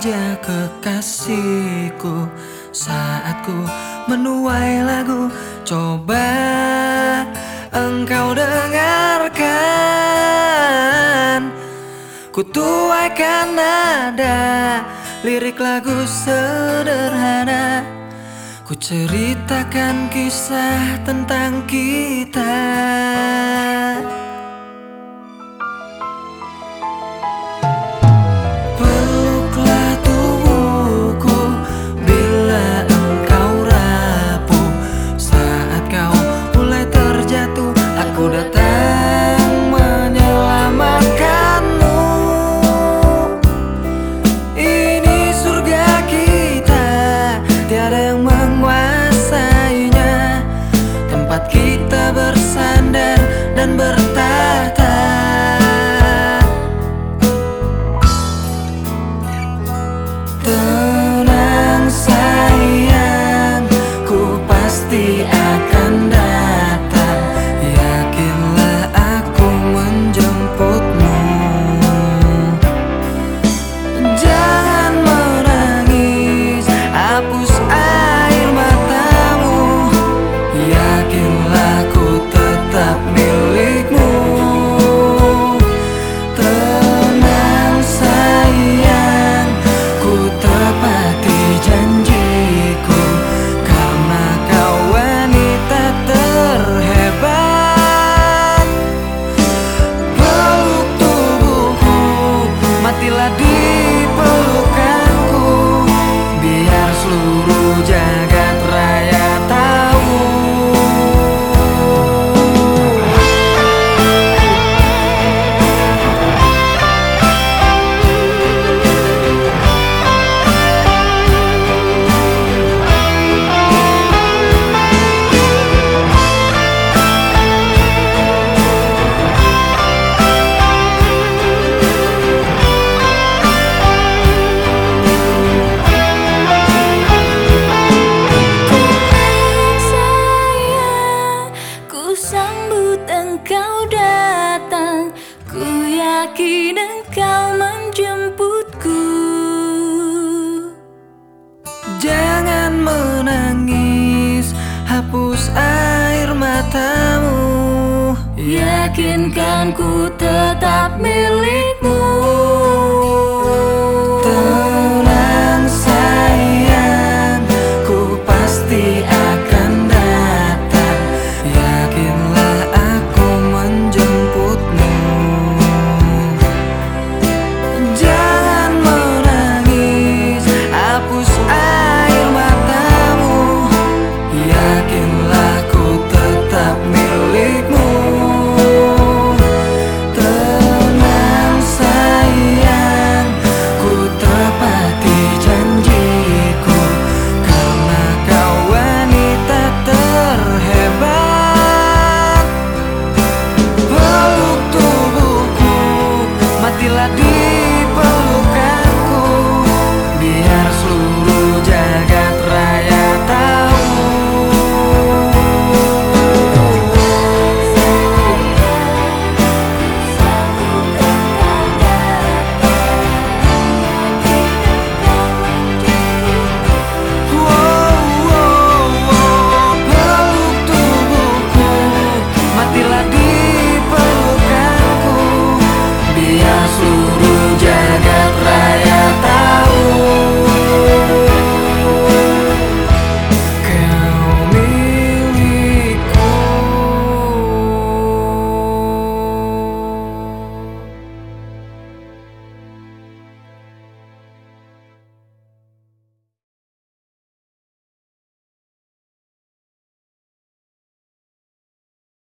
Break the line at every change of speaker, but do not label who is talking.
saja kekasihku. Saat ku menuai lagu, coba engkau dengarkan. Ku tuaikan nada lirik lagu sederhana. Ku ceritakan kisah tentang kita. Peluklah tubuhku bila engkau rapuh. Saat kau mulai terjatuh, aku datang menyelamatkanmu. Ini surga kita, tiada yang menguasainya. Tempat kita bersandar dan bertahta. Tenang sayang, ku pasti akan datang. Yakinlah aku menjemputmu. Jangan menangis, hapus air matamu. Yakinlah ku tetap milikmu. Tenang sayang, ku tepati janjiku, karena kau wanita terhebat. Peluk tubuhku, matilah di pelukanku, biar seluruh jagat raya tahu.
Sambut engkau datang, ku yakin engkau menjemputku.
Jangan menangis, hapus air matamu.
Yakinkan ku tetap milikmu.